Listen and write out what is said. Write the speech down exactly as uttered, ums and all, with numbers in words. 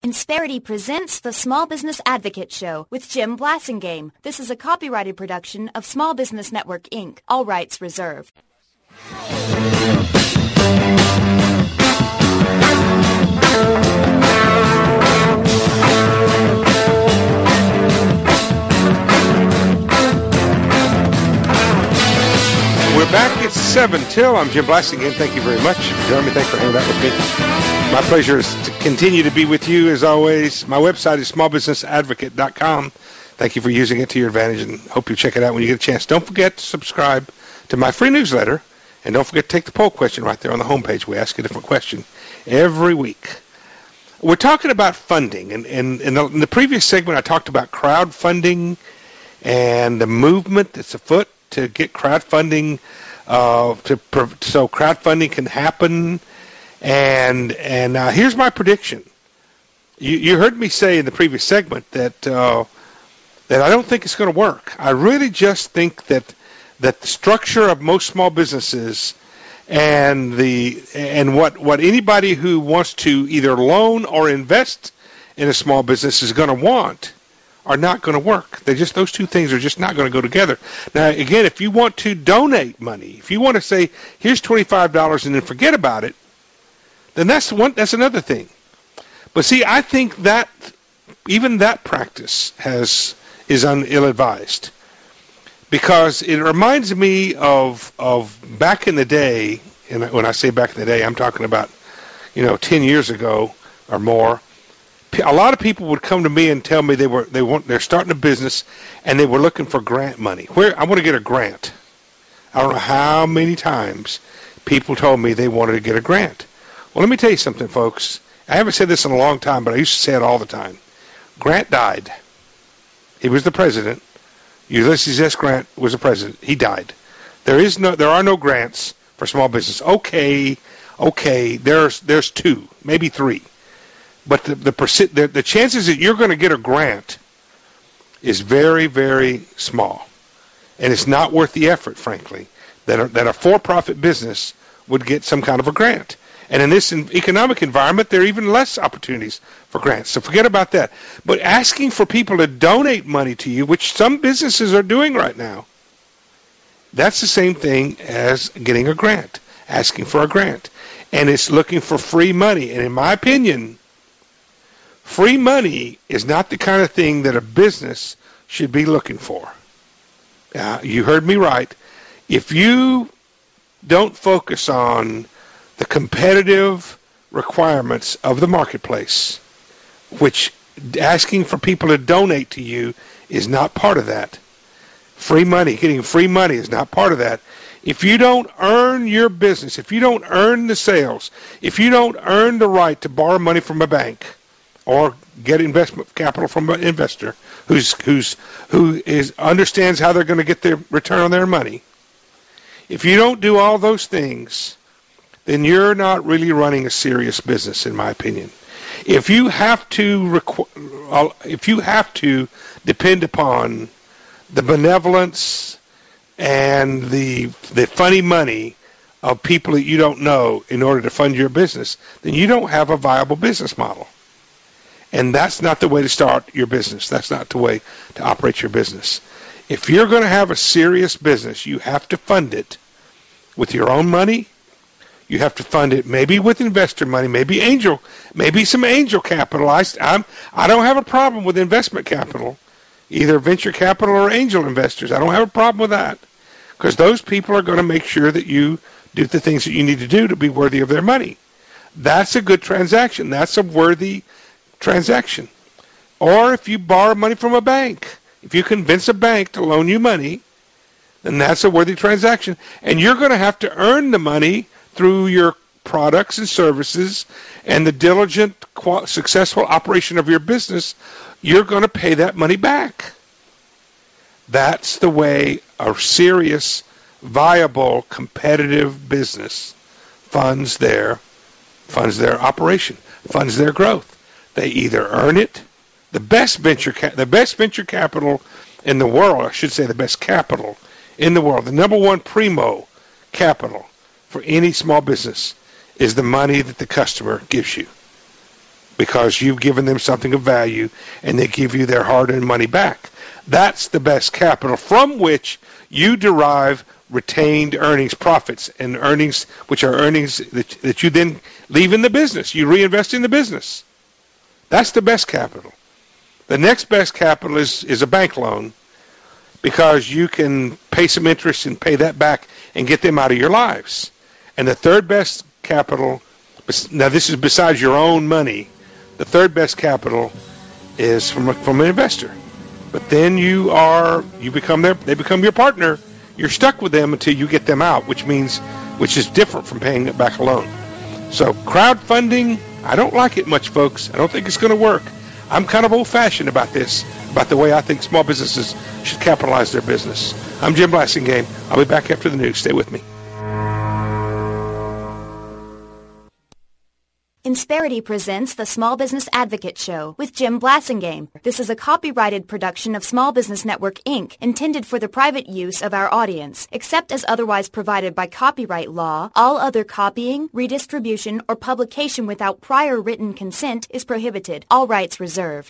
Insperity presents the Small Business Advocate Show with Jim Blasingame. This is a copyrighted production of Small Business Network, Incorporated. All rights reserved. We're back at seven till. I'm Jim Blasingame. Thank you very much. Jeremy, thanks for hanging out with me. My pleasure is to continue to be with you as always. My website is small business advocate dot com. Thank you for using it to your advantage, and hope you check it out when you get a chance. Don't forget to subscribe to my free newsletter, and don't forget to take the poll question right there on the homepage. We ask a different question every week. We're talking about funding, and, and in, the, in the previous segment I talked about crowdfunding and the movement that's afoot to get crowdfunding, uh, to so crowdfunding can happen. And and uh, here's my prediction. You, you heard me say in the previous segment that uh, that I don't think it's going to work. I really just think that that the structure of most small businesses and the and what what anybody who wants to either loan or invest in a small business is going to want are not going to work. They just those two things are just not going to go together. Now, again, if you want to donate money, if you want to say here's twenty-five dollars and then forget about it, then that's one. That's another thing. But see, I think that even that practice has is un, ill-advised, because it reminds me of of back in the day. And when I say back in the day, I'm talking about you know ten years ago or more. A lot of people would come to me and tell me they were they want they're starting a business and they were looking for grant money. Where I want to get a grant. I don't know how many times people told me they wanted to get a grant. Well, let me tell you something, folks. I haven't said this in a long time, but I used to say it all the time. Grant died. He was the president. Ulysses S. Grant was the president. He died. There is no, there are no grants for small business. Okay, okay. There's there's two, maybe three, but the the persi- the, the chances that you're going to get a grant is very very small, and it's not worth the effort, frankly, that a, that a for-profit business would get some kind of a grant. And in this economic environment, there are even less opportunities for grants. So forget about that. But asking for people to donate money to you, which some businesses are doing right now, that's the same thing as getting a grant, asking for a grant. And it's looking for free money. And in my opinion, free money is not the kind of thing that a business should be looking for. Uh, you heard me right. If you don't focus on the competitive requirements of the marketplace, which asking for people to donate to you is not part of that. Free money, getting free money is not part of that. If you don't earn your business, if you don't earn the sales, if you don't earn the right to borrow money from a bank or get investment capital from an investor who's who's who is understands how they're going to get their return on their money, if you don't do all those things, then you're not really running a serious business, in my opinion. If you have to, requ- if you have to depend upon the benevolence and the the funny money of people that you don't know in order to fund your business, then you don't have a viable business model. And that's not the way to start your business. That's not the way to operate your business. If you're going to have a serious business, you have to fund it with your own money. You have to fund it maybe with investor money, maybe angel, maybe some angel capital. I, I'm, I don't have a problem with investment capital, either venture capital or angel investors. I don't have a problem with that, because those people are going to make sure that you do the things that you need to do to be worthy of their money. That's a good transaction. That's a worthy transaction. Or if you borrow money from a bank, if you convince a bank to loan you money, then that's a worthy transaction. And you're going to have to earn the money through your products and services and the diligent, successful operation of your business. You're going to pay that money back. That's the way a serious, viable, competitive business funds their funds their operation, funds their growth. They either earn it. The best venture ca- the best venture capital in the world, I should say the best capital in the world, the number one primo capital for any small business is the money that the customer gives you. because you've given them something of value and they give you their hard-earned money back. That's the best capital from which you derive retained earnings, profits, and earnings, which are earnings that, that you then leave in the business. You reinvest in the business. That's the best capital. The next best capital is, is a bank loan, because you can pay some interest and pay that back and get them out of your lives. And the third best capital, now this is besides your own money, the third best capital is from a, from an investor. But then you are, you become their, they become your partner. You're stuck with them until you get them out, which means, which is different from paying it back alone. So crowdfunding, I don't like it much, folks. I don't think it's going to work. I'm kind of old-fashioned about this, about the way I think small businesses should capitalize their business. I'm Jim Blasingame. I'll be back after the news. Stay with me. Insperity presents the Small Business Advocate Show with Jim Blasingame. This is a copyrighted production of Small Business Network, Incorporated, intended for the private use of our audience. Except as otherwise provided by copyright law, all other copying, redistribution, or publication without prior written consent is prohibited. All rights reserved.